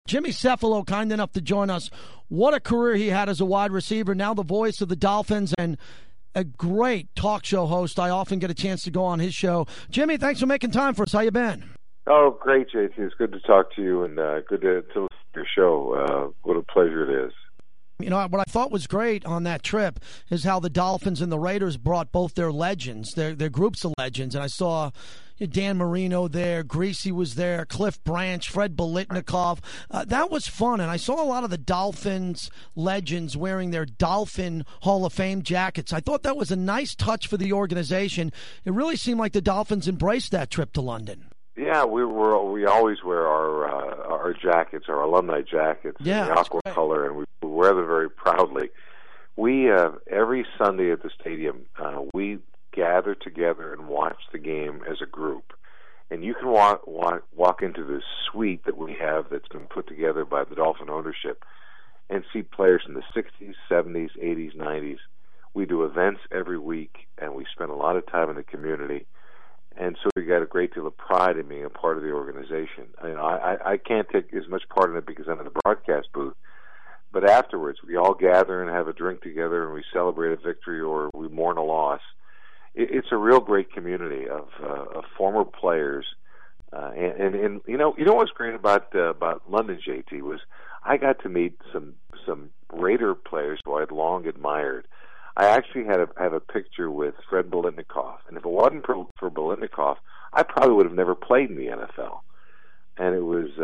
Jimmy Cefalo, kind enough to join us. What a career he had as a wide receiver. Now the voice of the Dolphins and a great talk show host. I often get a chance to go on his show. Jimmy, thanks for making time for us. How you been? Oh, great, JT. It's good to talk to you and good to listen to your show. What a pleasure it is. You know, what I thought was great on that trip is how the Dolphins and the Raiders brought both their legends, their groups of legends. And I saw Dan Marino there, Greasy was there, Cliff Branch, Fred Biletnikoff. That was fun. And I saw a lot of the Dolphins legends wearing their Dolphin Hall of Fame jackets. I thought that was a nice touch for the organization. It really seemed like the Dolphins embraced that trip to London. Yeah, we always wear our jackets, our alumni jackets, in the aqua color, and we wear them very proudly. We every Sunday at the stadium, we gather together and watch the game as a group. And you can walk into this suite that we have that's been put together by the Dolphin ownership and see players in the 60s, 70s, 80s, 90s. We do events every week, and we spend a lot of time in the community. And so we got a great deal of pride in being a part of the organization. I can't take as much part in it because I'm in the broadcast booth. But afterwards, we all gather and have a drink together, and we celebrate a victory or we mourn a loss. It's a real great community of former players. And you know what's great about London, JT, was I got to meet some Raider players who I had long admired. I actually have a picture with Fred Biletnikoff, and if it wasn't for Biletnikoff, I probably would have never played in the NFL. And it was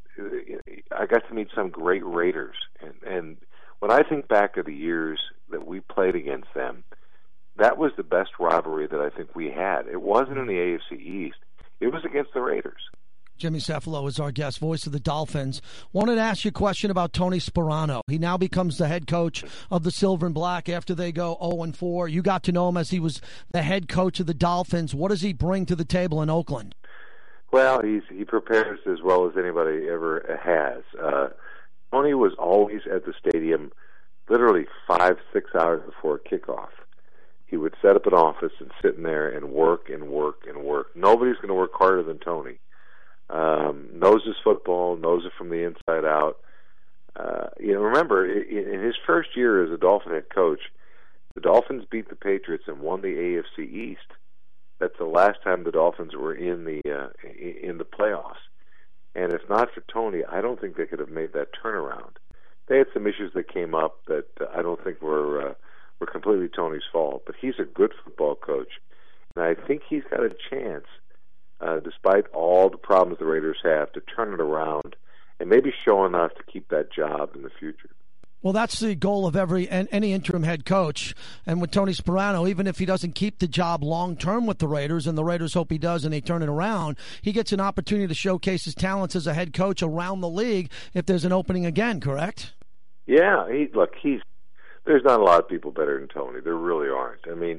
I got to meet some great Raiders, and when I think back of the years that we played against them, that was the best rivalry that I think we had. It wasn't in the AFC East; it was against the Raiders. Jimmy Cefalo is our guest, voice of the Dolphins. Wanted to ask you a question about Tony Sparano. He now becomes the head coach of the Silver and Black after they go 0-4. You got to know him as he was the head coach of the Dolphins. What does he bring to the table in Oakland? Well, he prepares as well as anybody ever has. Tony was always at the stadium literally 5-6 hours before kickoff. He would set up an office and sit in there and work and work and work. Nobody's going to work harder than Tony. Knows his football, knows it from the inside out. Remember, in his first year as a Dolphin head coach, the Dolphins beat the Patriots and won the AFC East. That's the last time the Dolphins were in the playoffs. And if not for Tony, I don't think they could have made that turnaround. They had some issues that came up that I don't think were completely Tony's fault. But he's a good football coach, and I think he's got a chance. Despite all the problems the Raiders have, to turn it around and maybe show enough to keep that job in the future. Well, that's the goal of any interim head coach. And with Tony Sparano, even if he doesn't keep the job long-term with the Raiders, and the Raiders hope he does and they turn it around, he gets an opportunity to showcase his talents as a head coach around the league if there's an opening again, correct? Yeah. There's not a lot of people better than Tony. There really aren't. I mean,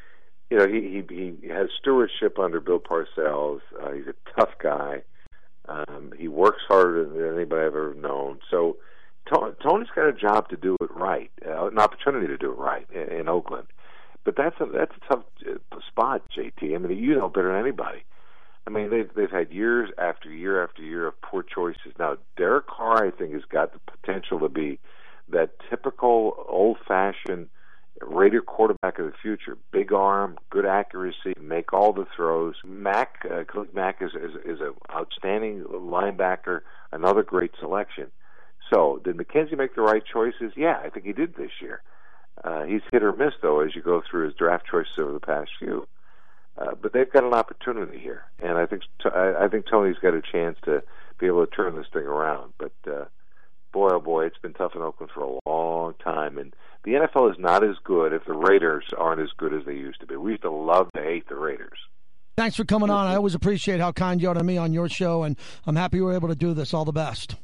he has stewardship under Bill Parcells. He's a tough guy. He works harder than anybody I've ever known. So Tony's got a job to do it right, an opportunity to do it right in Oakland. But that's a tough spot, JT. I mean, you know better than anybody. I mean, they've had years after year after year of poor choices. Now, Derek Carr, I think, has got the potential to be that typical old-fashioned Raider quarterback of the future. Big arm, good accuracy, make all the throws. Khalil Mack is an outstanding linebacker, another great selection. So, did McKenzie make the right choices? Yeah, I think he did this year. He's hit or miss, though, as you go through his draft choices over the past few. But they've got an opportunity here, and I think Tony's got a chance to be able to turn this thing around. But boy, oh boy, it's been tough in Oakland for a long time, and the NFL is not as good if the Raiders aren't as good as they used to be. We used to love to hate the Raiders. Thanks for coming on. I always appreciate how kind you are to me on your show, and I'm happy we were able to do this. All the best.